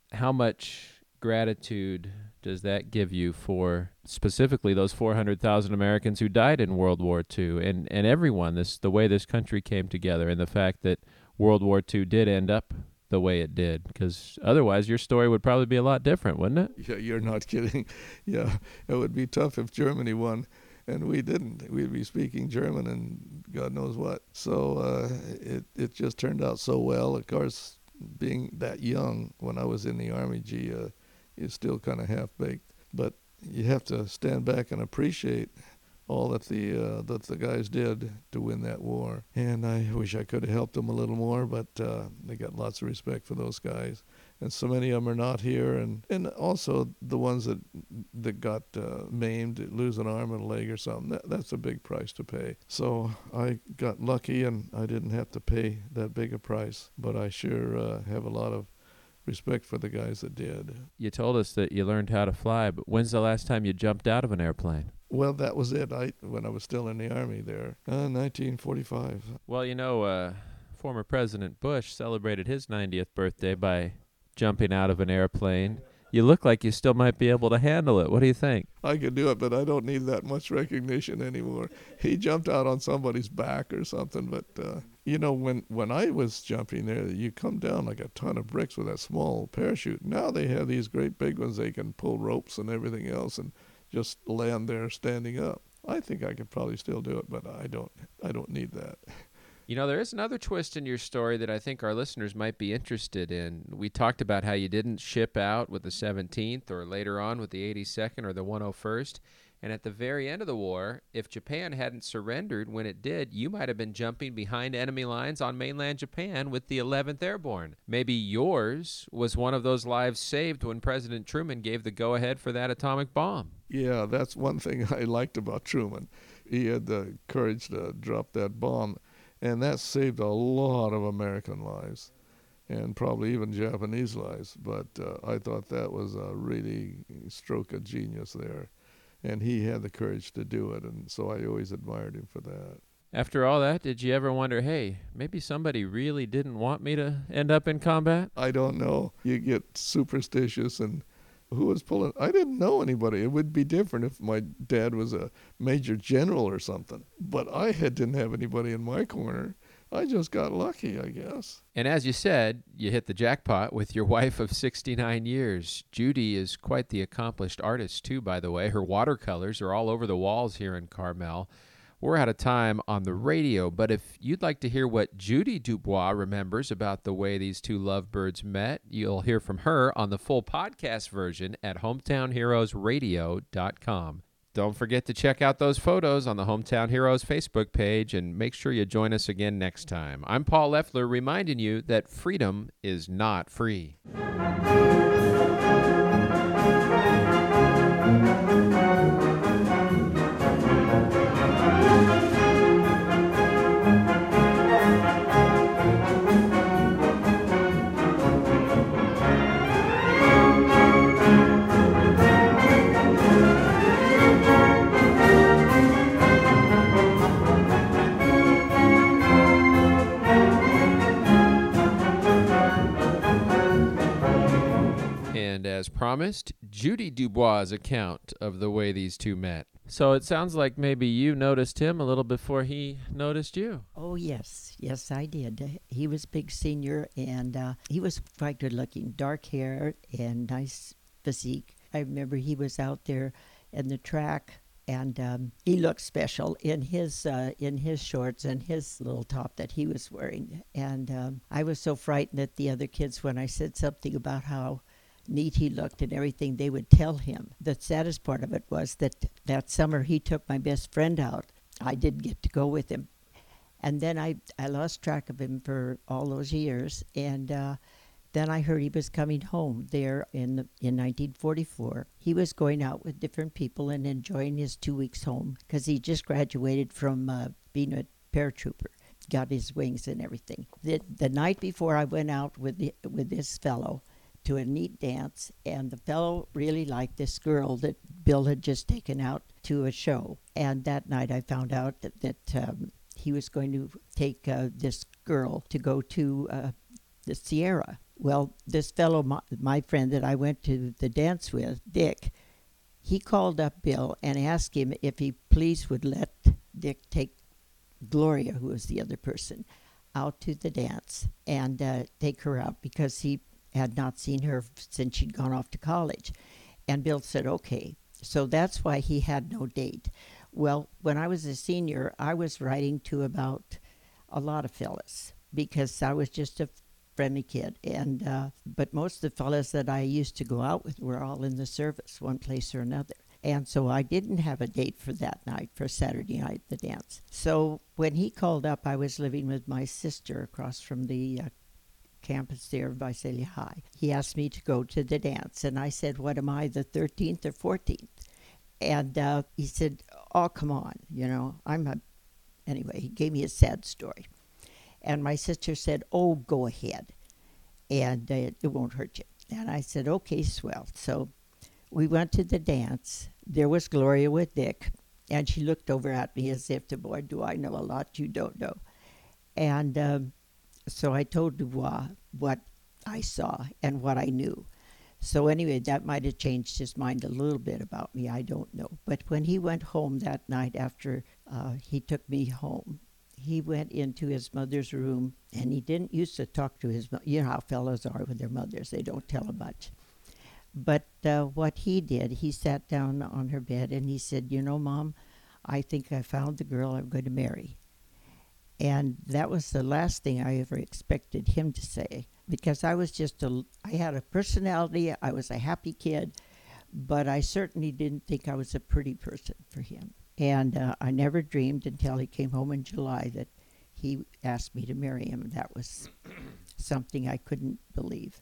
how much gratitude does that give you for specifically those four hundred thousand Americans who died in World War Two and, and everyone, this the way this country came together and the fact that World War Two did end up the way it did? Because otherwise your story would probably be a lot different, wouldn't it? Yeah, you're not kidding. Yeah, it would be tough if Germany won, and we didn't. We'd be speaking German and God knows what. So uh, it, it just turned out so well. Of course, being that young when I was in the Army, gee, uh, you're still kind of half-baked. But you have to stand back and appreciate all that the uh, that the guys did to win that war. And I wish I could have helped them a little more, but uh, they got lots of respect for those guys. And so many of them are not here. And, and also the ones that that got uh, maimed, lose an arm and a leg or something, that, that's a big price to pay. So I got lucky and I didn't have to pay that big a price. But I sure uh, have a lot of respect for the guys that did. You told us that you learned how to fly, but when's the last time you jumped out of an airplane? Well, that was it. I when I was still in the Army there, uh, nineteen forty-five. Well, you know, uh, former President Bush celebrated his ninetieth birthday by jumping out of an airplane. You look like you still might be able to handle it. What do you think? I could do it, but I don't need that much recognition anymore. He jumped out on somebody's back or something, but, uh, you know, when, when I was jumping there, you come down like a ton of bricks with that small parachute. Now they have these great big ones. They can pull ropes and everything else and just land there standing up. I think I could probably still do it, but I don't I don't need that. You know, there is another twist in your story that I think our listeners might be interested in. We talked about how you didn't ship out with the seventeenth or later on with the eighty-second or the one oh first. And at the very end of the war, if Japan hadn't surrendered when it did, you might have been jumping behind enemy lines on mainland Japan with the eleventh Airborne. Maybe yours was one of those lives saved when President Truman gave the go-ahead for that atomic bomb. Yeah, that's one thing I liked about Truman. He had the courage to drop that bomb, and that saved a lot of American lives and probably even Japanese lives. But uh, I thought that was a really stroke of genius there. And he had the courage to do it, and so I always admired him for that. After all that, did you ever wonder, hey, maybe somebody really didn't want me to end up in combat? I don't know. You get superstitious, and who was pulling? I didn't know anybody. It would be different if my dad was a major general or something. But I had, didn't have anybody in my corner. I just got lucky, I guess. And as you said, you hit the jackpot with your wife of sixty-nine years. Judy is quite the accomplished artist, too, by the way. Her watercolors are all over the walls here in Carmel. We're out of time on the radio, but if you'd like to hear what Judy Dubois remembers about the way these two lovebirds met, you'll hear from her on the full podcast version at hometown heroes radio dot com. Don't forget to check out those photos on the Hometown Heroes Facebook page and make sure you join us again next time. I'm Paul Leffler reminding you that freedom is not free. As promised, Judy Dubois' account of the way these two met. So it sounds like maybe you noticed him a little before he noticed you. Oh, yes. Yes, I did. He was big senior, and uh, he was quite good looking. Dark hair and nice physique. I remember he was out there in the track, and um, he looked special in his uh, in his shorts and his little top that he was wearing. And um, I was so frightened at the other kids when I said something about how neat he looked and everything, they would tell him. The saddest part of it was that that summer he took my best friend out. I didn't get to go with him. And then I, I lost track of him for all those years. And uh, then I heard he was coming home there in the, in nineteen forty-four. He was going out with different people and enjoying his two weeks home because he just graduated from uh, being a paratrooper, got his wings and everything. The, the night before I went out with the, with this fellow to a neat dance, and the fellow really liked this girl that Bill had just taken out to a show. And that night I found out that, that um, he was going to take uh, this girl to go to uh, the Sierra. Well, this fellow, my, my friend that I went to the dance with, Dick, he called up Bill and asked him if he please would let Dick take Gloria, who was the other person, out to the dance and uh, take her out because he had not seen her since she'd gone off to college. And Bill said, okay. So that's why he had no date. Well, when I was a senior, I was writing to about a lot of fellas because I was just a friendly kid. And uh, but most of the fellas that I used to go out with were all in the service, one place or another. And so I didn't have a date for that night, for Saturday night, the dance. So when he called up, I was living with my sister across from the uh, campus there, Visalia High. He asked me to go to the dance, and I said, what am I, the thirteenth or fourteenth? And uh, he said, oh, come on, you know, I'm a... Anyway, he gave me a sad story. And my sister said, oh, go ahead, and uh, it won't hurt you. And I said, okay, swell. So we went to the dance. There was Gloria with Dick, and she looked over at me as if, boy, do I know a lot you don't know. And um, so I told Dubois what I saw and what I knew. So anyway, that might have changed his mind a little bit about me. I don't know. But when he went home that night after uh, he took me home, he went into his mother's room, and he didn't used to talk to his mother. You know how fellows are with their mothers. They don't tell them much. But uh, what he did, he sat down on her bed, and he said, you know, Mom, I think I found the girl I'm going to marry. And that was the last thing I ever expected him to say, because I was just a, I had a personality, I was a happy kid, but I certainly didn't think I was a pretty person for him. And uh, I never dreamed until he came home in July that he asked me to marry him. That was something I couldn't believe.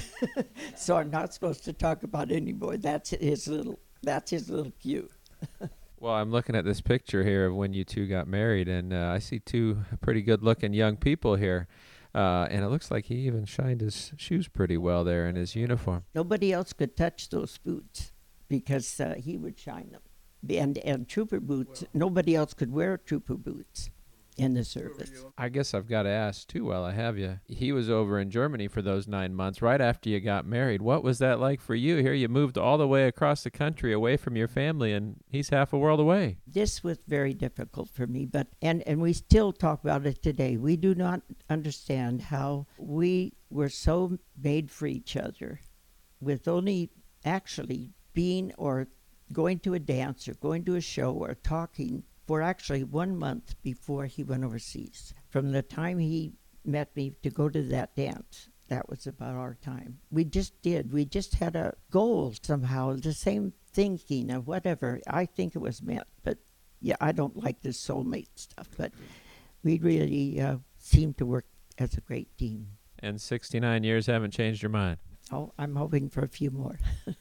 So I'm not supposed to talk about it anymore. That's his little, that's his little cue. Well, I'm looking at this picture here of when you two got married, and uh, I see two pretty good-looking young people here. Uh, and it looks like he even shined his shoes pretty well there in his uniform. Nobody else could touch those boots because uh, he would shine them. And, and trooper boots, nobody else could wear trooper boots in the service. I guess I've got to ask, too, while I have you. He was over in Germany for those nine months, right after you got married. What was that like for you? Here you moved all the way across the country away from your family, and he's half a world away. This was very difficult for me, but and, and we still talk about it today. We do not understand how we were so made for each other with only actually being or going to a dance or going to a show or talking for actually one month before he went overseas. From the time he met me to go to that dance, that was about our time. We just did. We just had a goal somehow, the same thinking of whatever. I think it was meant, but yeah, I don't like this soulmate stuff, but we really uh, seemed to work as a great team. And sixty-nine years haven't changed your mind? Oh, I'm hoping for a few more.